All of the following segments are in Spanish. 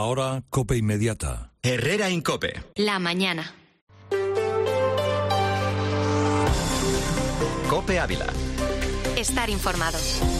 Ahora, COPE Inmediata. Herrera Incope. La mañana. COPE Ávila. Estar informado.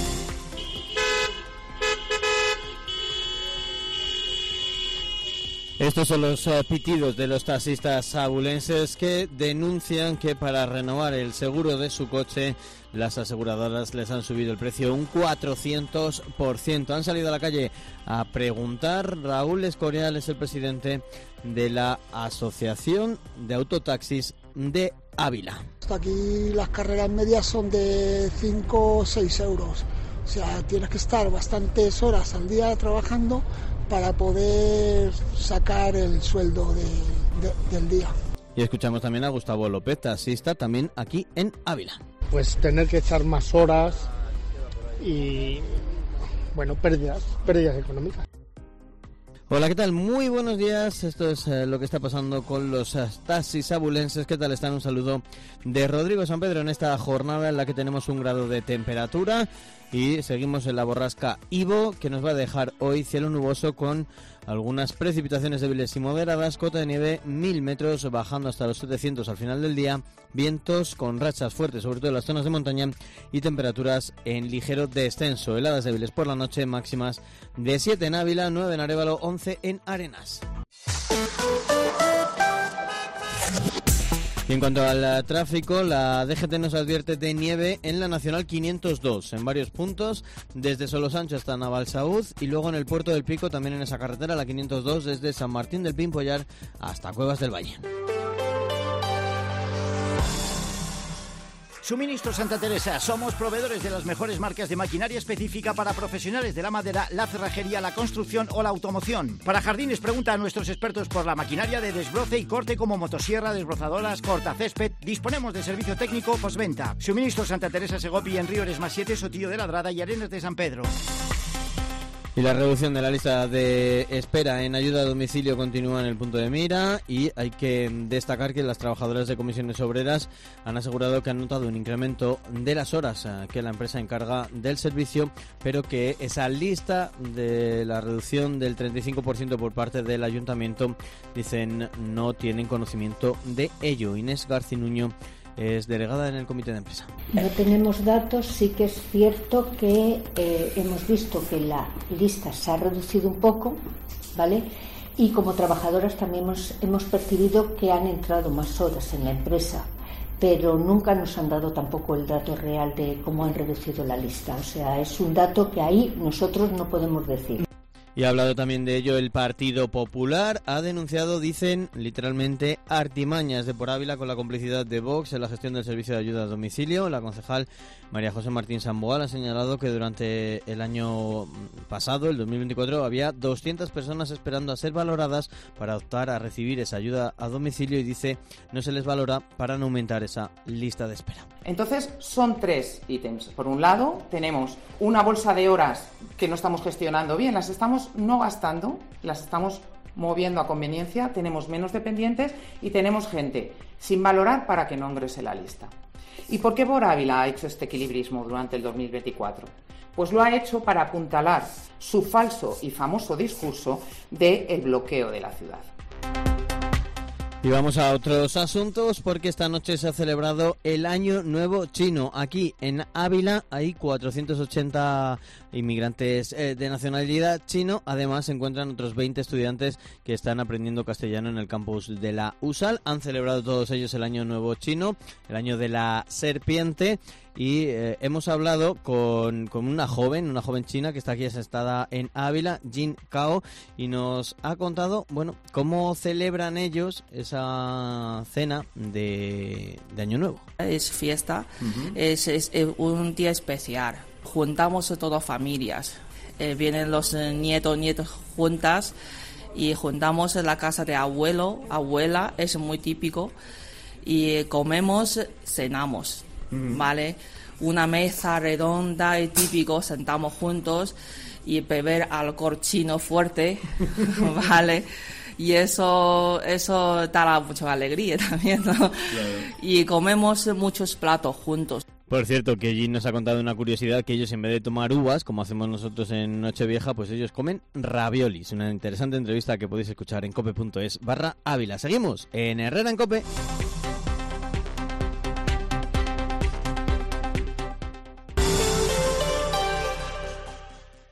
Estos son los pitidos de los taxistas abulenses que denuncian que para renovar el seguro de su coche las aseguradoras les han subido el precio un 400%. Han salido a la calle a preguntar. Raúl Escorial es el presidente de la Asociación de Autotaxis de Ávila. Hasta aquí las carreras medias son de 5 o 6 euros. O sea, tienes que estar bastantes horas al día trabajando para poder sacar el sueldo del día. Y escuchamos también a Gustavo López, taxista también aquí en Ávila. Pues tener que echar más horas y, bueno, pérdidas económicas. Hola, ¿qué tal? Muy buenos días. Esto es lo que está pasando con los taxis abulenses. ¿Qué tal están? Un saludo de Rodrigo San Pedro en esta jornada en la que tenemos 1 grado de temperatura y seguimos en la borrasca Ivo, que nos va a dejar hoy cielo nuboso con algunas precipitaciones débiles y moderadas, cota de nieve 1000 metros bajando hasta los 700 al final del día, vientos con rachas fuertes sobre todo en las zonas de montaña y temperaturas en ligero descenso, heladas débiles por la noche, máximas de 7 en Ávila, 9 en Arévalo, 11 en Arenas. Y en cuanto al tráfico, la DGT nos advierte de nieve en la Nacional 502, en varios puntos, desde Solosancho hasta Navalsaúz y luego en el Puerto del Pico, también en esa carretera, la 502, desde San Martín del Pimpollar hasta Cuevas del Valle. Suministro Santa Teresa. Somos proveedores de las mejores marcas de maquinaria específica para profesionales de la madera, la cerrajería, la construcción o la automoción. Para jardines, pregunta a nuestros expertos por la maquinaria de desbroce y corte como motosierra, desbrozadoras, cortacésped. Disponemos de servicio técnico postventa. Suministro Santa Teresa Segopi en Río Eresma 7, Sotillo de Ladrada y Arenas de San Pedro. Y la reducción de la lista de espera en ayuda a domicilio continúa en el punto de mira y hay que destacar que las trabajadoras de comisiones obreras han asegurado que han notado un incremento de las horas que la empresa encarga del servicio, pero que esa lista de la reducción del 35% por parte del ayuntamiento, dicen, no tienen conocimiento de ello. Inés Garcinuño es delegada en el comité de empresa. No tenemos datos, sí que es cierto que hemos visto que la lista se ha reducido un poco, ¿vale? Y como trabajadoras también hemos percibido que han entrado más horas en la empresa, pero nunca nos han dado tampoco el dato real de cómo han reducido la lista. O sea, es un dato que ahí nosotros no podemos decir. Y ha hablado también de ello el Partido Popular. Ha denunciado, dicen, literalmente, artimañas de por Ávila con la complicidad de Vox en la gestión del servicio de ayuda a domicilio. La concejal María José Martín Samboal ha señalado que durante el año pasado, el 2024, había 200 personas esperando a ser valoradas para optar a recibir esa ayuda a domicilio y dice no se les valora para no aumentar esa lista de espera. Entonces son 3 ítems. Por un lado tenemos una bolsa de horas que no estamos gestionando bien, las estamos no gastando, las estamos moviendo a conveniencia, tenemos menos dependientes y tenemos gente sin valorar para que no ingrese la lista. ¿Y por qué Por Ávila ha hecho este equilibrismo durante el 2024? Pues lo ha hecho para apuntalar su falso y famoso discurso del bloqueo de la ciudad. Y vamos a otros asuntos porque esta noche se ha celebrado el Año Nuevo Chino. Aquí en Ávila hay 480 inmigrantes de nacionalidad chino. Además se encuentran otros 20 estudiantes que están aprendiendo castellano en el campus de la USAL. Han celebrado todos ellos el Año Nuevo Chino, el Año de la Serpiente. Y hemos hablado con una joven china que está aquí asentada en Ávila, Jin Cao, y nos ha contado, bueno, cómo celebran ellos esa cena de Año Nuevo. Es fiesta, es un día especial. Juntamos a todas familias, vienen los nietos juntas y juntamos en la casa de abuelo, abuela, es muy típico, y comemos, cenamos. ¿Vale? Una mesa redonda y típico, sentamos juntos y beber alcohol chino fuerte, ¿vale? Y eso da mucha alegría también, ¿no? Claro. Y comemos muchos platos juntos. Por cierto, que Jim nos ha contado una curiosidad, que ellos en vez de tomar uvas, como hacemos nosotros en Nochevieja, pues ellos comen raviolis. Una interesante entrevista que podéis escuchar en cope.es/Ávila. Seguimos en Herrera en Cope.